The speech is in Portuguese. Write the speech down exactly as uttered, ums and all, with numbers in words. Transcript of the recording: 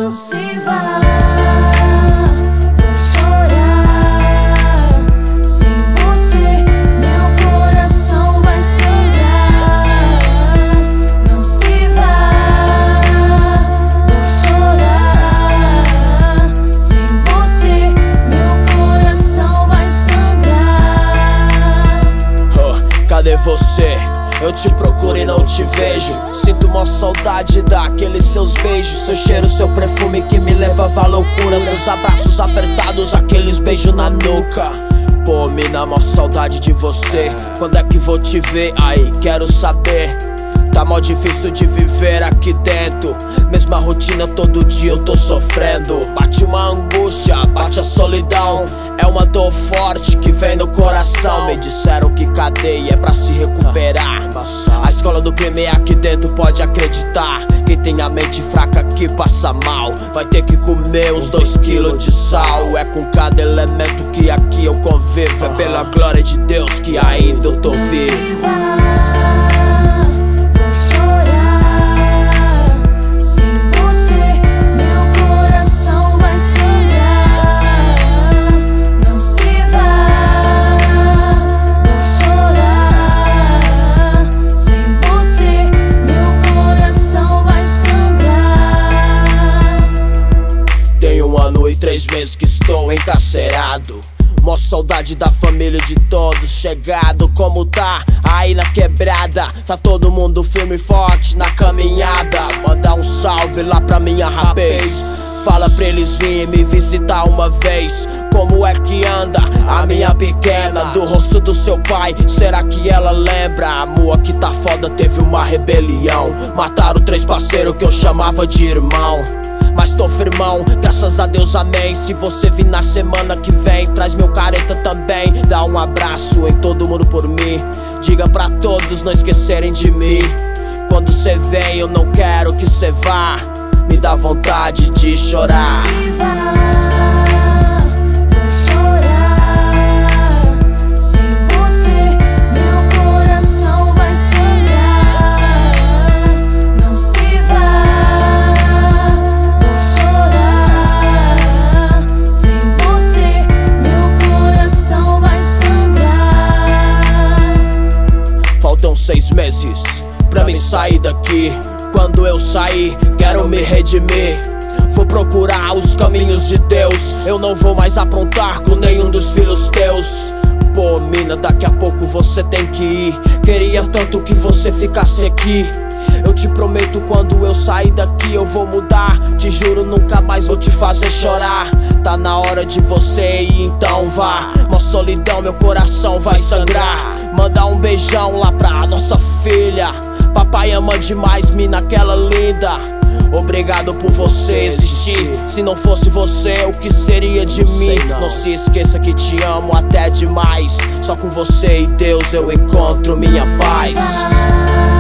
Não se vá, vou chorar. Sem você, meu coração vai sangrar. Não se vá, vou chorar. Sem você, meu coração vai sangrar. Oh, cadê você? Eu te procuro e não te vejo. Sinto uma saudade daqueles seus beijos, seu cheiro, seu perfume que me levava à loucura, seus abraços apertados, aqueles beijos na nuca. Pô, mina, mó saudade de você. Quando é que vou te ver? Aí, quero saber. Tá mó difícil de viver aqui dentro. Mesma rotina, todo dia eu tô sofrendo. Bate uma angústia, bate a solidão. É uma dor forte que vem no coração. Me disseram que cadeia é pra se recuperar. A escola do crime é aqui dentro, pode acreditar. Quem tem a mente fraca que passa mal vai ter que comer uns dois quilos de sal. É com cada elemento que aqui eu convivo. É pela glória de Deus que ainda eu tô vivo. Três meses que estou encarcerado. Mó saudade da família de todos chegado. Como tá aí na quebrada? Tá todo mundo firme e forte na caminhada. Manda um salve lá pra minha rapaz. Fala pra eles virem me visitar uma vez. Como é que anda a minha pequena? Do rosto do seu pai, será que ela lembra? A Amor que tá foda, teve uma rebelião. Mataram três parceiros que eu chamava de irmão. Mas tô firmão, graças a Deus, amém. Se você vir na semana que vem, traz meu careta também. Dá um abraço em todo mundo por mim. Diga pra todos não esquecerem de mim. Quando cê vem eu não quero que cê vá. Me dá vontade de chorar. Seis meses pra mim sair daqui. Quando eu sair, quero me redimir. Vou procurar os caminhos de Deus. Eu não vou mais aprontar com nenhum dos filhos teus. Pô, mina, daqui a pouco você tem que ir. Queria tanto que você ficasse aqui. Eu te prometo, quando eu sair daqui eu vou mudar. Te juro, nunca mais vou te fazer chorar. Tá na hora de você ir, então vá. Mó solidão, meu coração vai sangrar. Manda um beijão lá pra nossa filha. Papai ama demais, mina, aquela linda. Obrigado por você existir. Se não fosse você, o que seria de mim? Não. não se esqueça que te amo até demais. Só com você e Deus eu encontro minha paz.